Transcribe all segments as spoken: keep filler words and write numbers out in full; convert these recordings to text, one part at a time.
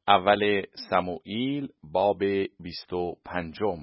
اول سموئیل باب بیست و پنجم.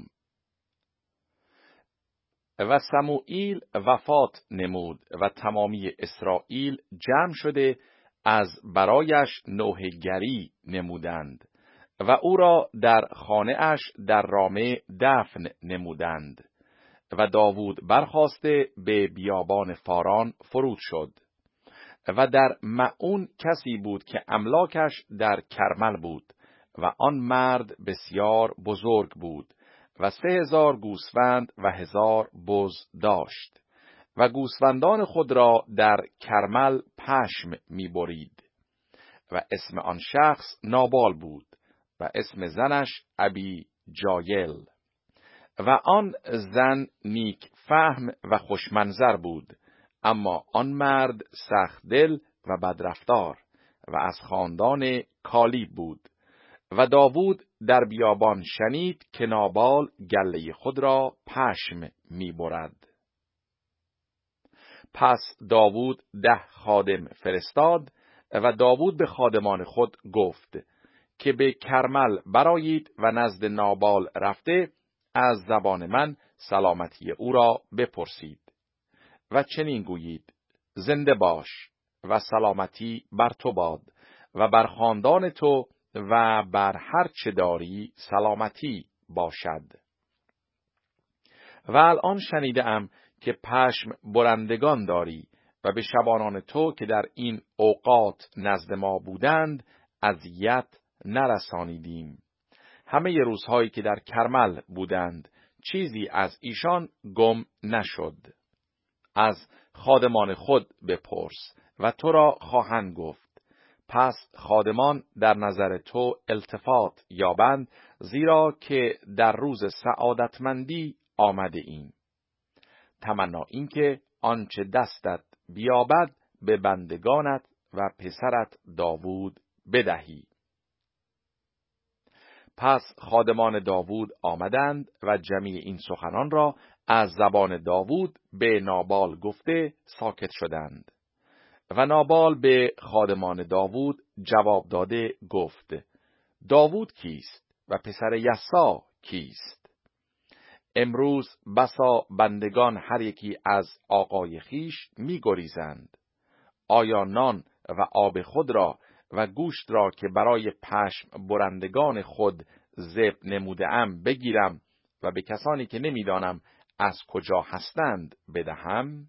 و سموئیل وفات نمود و تمامی اسرائیل جمع شده از برایش نوحه‌گری نمودند و او را در خانه اش در رامه دفن نمودند. و داوود برخاسته به بیابان فاران فرود شد. و در معون کسی بود که املاکش در کرمل بود و آن مرد بسیار بزرگ بود و سه هزار گوسفند و هزار بز داشت و گوسفندان خود را در کرمل پشم می برید. و اسم آن شخص نابال بود و اسم زنش ابی جایل. و آن زن نیک فهم و خوشمنظر بود، اما آن مرد سخت دل و بدرفتار و از خاندان کالیب بود. و داوود در بیابان شنید که نابال گله خود را پشم می برد. پس داوود ده خادم فرستاد و داوود به خادمان خود گفت که به کرمل برآیید و نزد نابال رفته از زبان من سلامتی او را بپرسید و چنین گویید: زنده باش و سلامتی بر تو باد و بر خاندان تو و بر هر چه داری سلامتی باشد. و الان شنیدم که پشم برندگان داری و به شبانان تو که در این اوقات نزد ما بودند اذیت نرسانیدیم. همه روزهایی که در کرمل بودند چیزی از ایشان گم نشد. از خادمان خود بپرس و تو را خواهند گفت. پس خادمان در نظر تو التفات یابند، زیرا که در روز سعادتمندی آمده ایم. تمنا این که آنچه دستت بیابد به بندگانت و پسرت داوود بدهی. پس خادمان داوود آمدند و جمیع این سخنان را از زبان داوود به نابال گفته ساکت شدند. و نابال به خادمان داوود جواب داده گفت: داوود کیست و پسر یسا کیست؟ امروز بسا بندگان هر یکی از آقای خیش می گریزند. آیا نان و آب خود را و گوشت را که برای پشم برندگان خود ذبح نموده‌ام بگیرم و به کسانی که نمیدانم از کجا هستند بدهم؟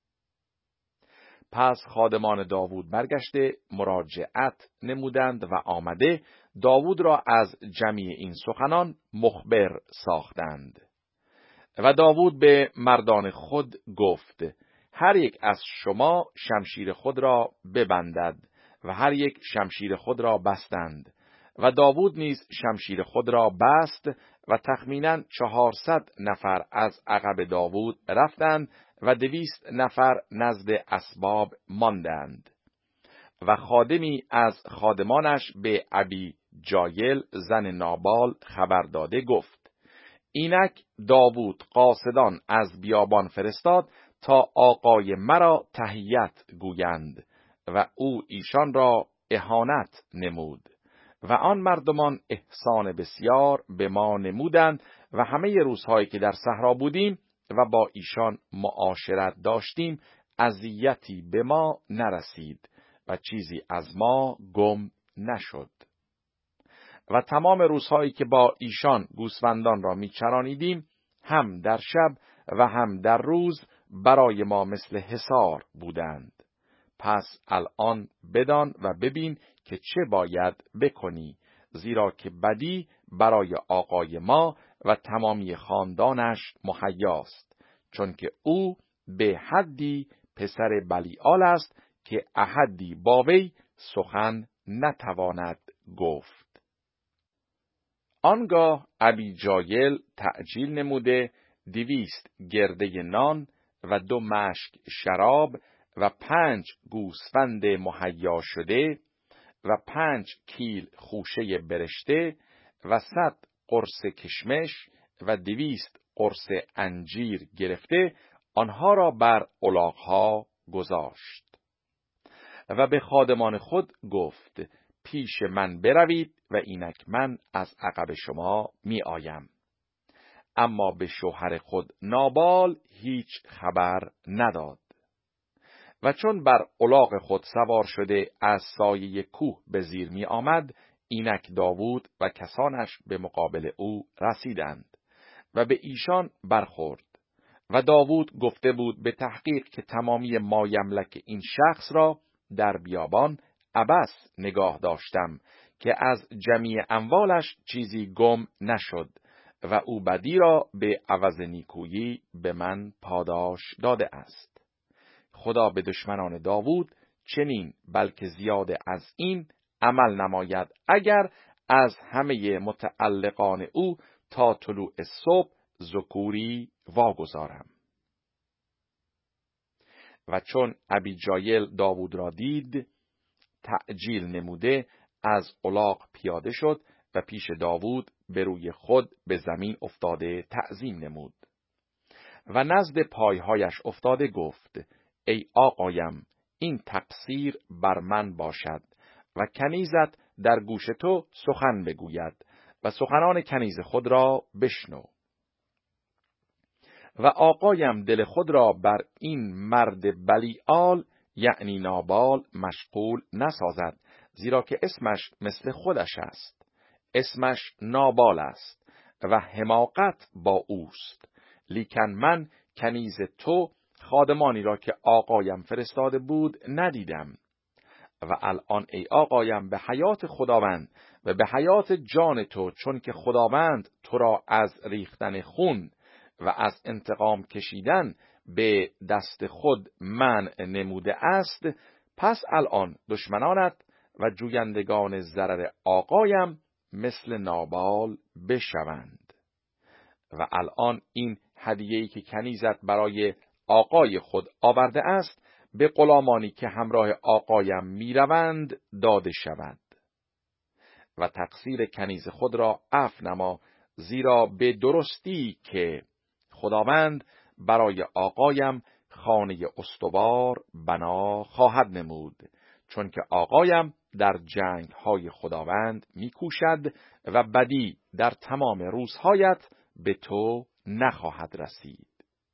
پس خادمان داوود برگشته مراجعت نمودند و آمده داوود را از جمیع این سخنان مخبر ساختند. و داوود به مردان خود گفت: هر یک از شما شمشیر خود را ببندد. و هر یک شمشیر خود را بستند. و داوود نیز شمشیر خود را بست و تخمیناً چهارصد نفر از عقب داوود رفتند و دویست نفر نزد اسباب ماندند. و خادمی از خادمانش به ابی جایل زن نابال خبر داده گفت: اینک داوود قاصدان از بیابان فرستاد تا آقای مرا تحیت گویند و او ایشان را اهانت نمود. و آن مردمان احسان بسیار به ما نمودند و همه روزهایی که در صحرا بودیم و با ایشان معاشرت داشتیم اذیتی به ما نرسید و چیزی از ما گم نشد. و تمام روزهایی که با ایشان گوسفندان را میچرانیدیم هم در شب و هم در روز برای ما مثل حصار بودند. پس الان بدان و ببین که چه باید بکنی، زیرا که بدی برای آقای ما و تمامی خاندانش مهیاست، چون که او به حدی پسر بلیعال است که احدی با وی سخن نتواند گفت. آنگاه ابی جایل تعجیل نموده دویست گرده نان و دو مشک شراب و پنج گوسفند مهیا شده و پنج کیل خوشه برشته و صد قرص کشمش و دویست قرص انجیر گرفته آنها را بر الاغ‌ها گذاشت. و به خادمان خود گفت: پیش من بروید و اینک من از عقب شما می آیم. اما به شوهر خود نابال هیچ خبر نداد. و چون بر الاغ خود سوار شده از سایه کوه به زیر می آمد، اینک داوود و کسانش به مقابل او رسیدند و به ایشان برخورد. و داوود گفته بود به تحقیق که تمامی مایملک این شخص را در بیابان عبث نگاه داشتم که از جمیع اموالش چیزی گم نشد و او بدی را به عوض نیکویی به من پاداش داده است. خدا به دشمنان داوود چنین بلکه زیاده از این عمل نماید اگر از همه متعلقان او تا طلوع صبح ذکوری واگذارم. و چون ابیجایل داوود را دید، تعجیل نموده از الاغ پیاده شد و پیش داوود به روی خود به زمین افتاده تعظیم نمود و نزد پایهایش افتاده گفت: ای آقایم، این تقصیر بر من باشد و کنیزت در گوش تو سخن بگوید و سخنان کنیز خود را بشنو. و آقایم دل خود را بر این مرد بلیعال یعنی نابال مشغول نسازد، زیرا که اسمش مثل خودش است، اسمش نابال است و حماقت با اوست. لیکن من کنیز تو خادمانی را که آقایم فرستاده بود ندیدم. و الان ای آقایم به حیات خداوند و به حیات جان تو، چون که خداوند تو را از ریختن خون و از انتقام کشیدن به دست خود منع نموده است، پس الان دشمنانت و جویندگان ضرر آقایم مثل نابال بشوند. و الان این هدیه‌ای که کنیزت برای آقای خود آورده است به غلامانی که همراه آقایم میروند داده شود. و تقصیر کنیز خود را عفو نما، زیرا به درستی که خداوند برای آقایم خانه استوار بنا خواهد نمود، چون که آقایم در جنگ های خداوند میکوشد و بدی در تمام روزهایت به تو نخواهد رسید.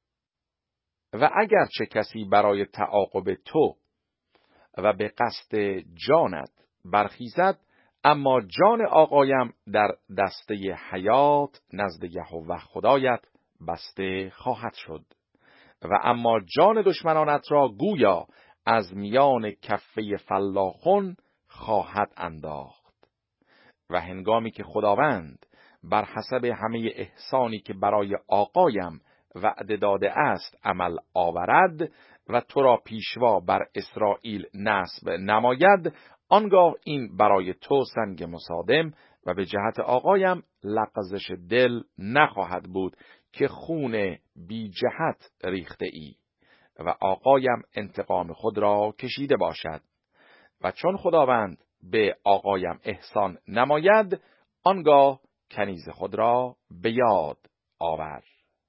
و اگر چه کسی برای تعاقب تو و به قصد جانت برخیزد، اما جان آقایم در دسته حیات نزد یهوه خدایت بسته خواهد شد و اما جان دشمنانت را گویا از میان کفه فلاخون خواهد انداخت. و هنگامی که خداوند بر حسب همه احسانی که برای آقایم وعده داده است عمل آورد و تو را پیشوا بر اسرائیل نصب نماید، آنگاه این برای تو سنگ مصادم و به جهت آقایم لغزش دل نخواهد بود که خون بی جهت ریخته ای و آقایم انتقام خود را کشیده باشد. و چون خداوند به آقایم احسان نماید، آنگاه کنیز خود را به یاد آور.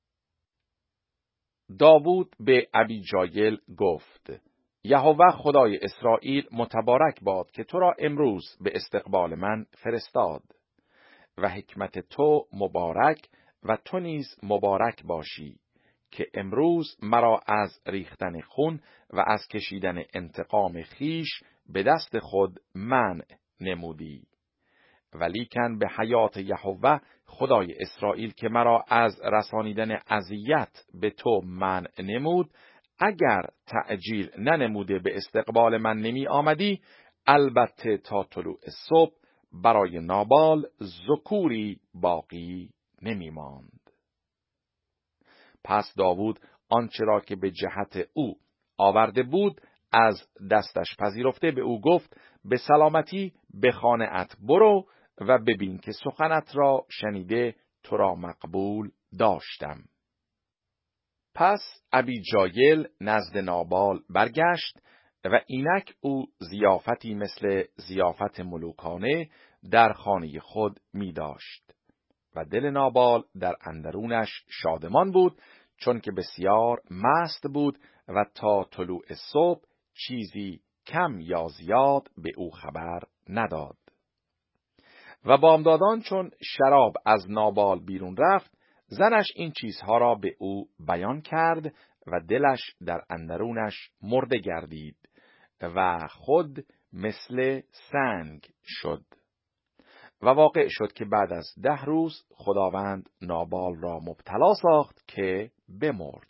داوود به ابیجایل گفت: یهوه خدای اسرائیل متبارک باد که تو را امروز به استقبال من فرستاد و حکمت تو مبارک و تو نیز مبارک باشی که امروز مرا از ریختن خون و از کشیدن انتقام خیش به دست خود منع نمودی. ولیکن به حیات یهوه خدای اسرائیل که مرا از رسانیدن اذیت به تو منع نمود، اگر تعجیل ننموده به استقبال من نمی آمدی، البته تا طلوع صبح برای نابال ذکوری باقی نمی ماند. پس داوود آنچه را که به جهت او آورده بود از دستش پذیرفته به او گفت: به سلامتی به خانه‌ات برو و ببین که سخنت را شنیده تو را مقبول داشتم. پس ابیجایل نزد نابال برگشت و اینک او ضیافتی مثل ضیافت ملوکانه در خانه خود می داشت و دل نابال در اندرونش شادمان بود، چون که بسیار مست بود و تا طلوع صبح چیزی کم یا زیاد به او خبر نداد. و بامدادان چون شراب از نابال بیرون رفت، زنش این چیزها را به او بیان کرد و دلش در اندرونش مرده گردید و خود مثل سنگ شد. و واقع شد که بعد از ده روز خداوند نابال را مبتلا ساخت که بمرد.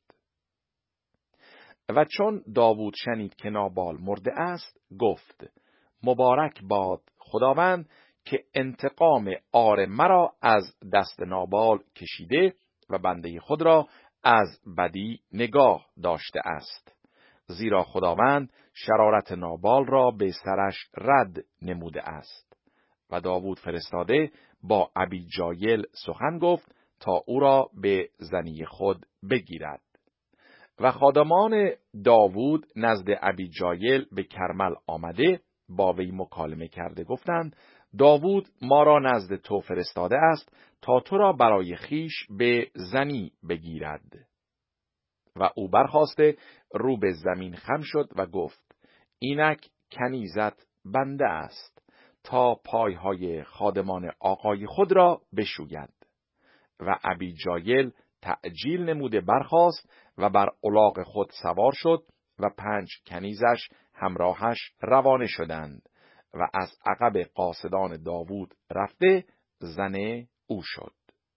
و چون داوود شنید که نابال مرده است، گفت: مبارک باد خداوند که انتقام عار مرا از دست نابال کشیده و بنده خود را از بدی نگاه داشته است، زیرا خداوند شرارت نابال را به سرش رد نموده است. و داوود فرستاده با ابیجایل سخن گفت تا او را به زنی خود بگیرد. و خادمان داوود نزد ابیجایل به کرمل آمده با وی مکالمه کرده گفتند: داوود ما را نزد تو فرستاده است تا تو را برای خیش به زنی بگیرد. و او برخاسته رو به زمین خم شد و گفت: اینک کنیزت بنده است تا پایهای خادمان آقای خود را بشوید. و ابیجایل تعجیل نموده برخاست و بر الاغ خود سوار شد و پنج کنیزش همراهش روانه شدند و از عقب قاصدان داوود رفته زن او شد.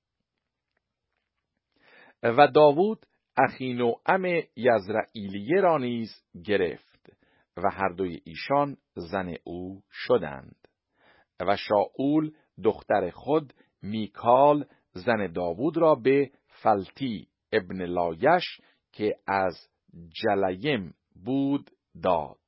و داوود اخینوام یزرعیلیه را نیز گرفت و هر دوی ایشان زن او شدند. و شاول دختر خود میکال زن داوود را به فلتی ابن لایش که از جلیم بود داد.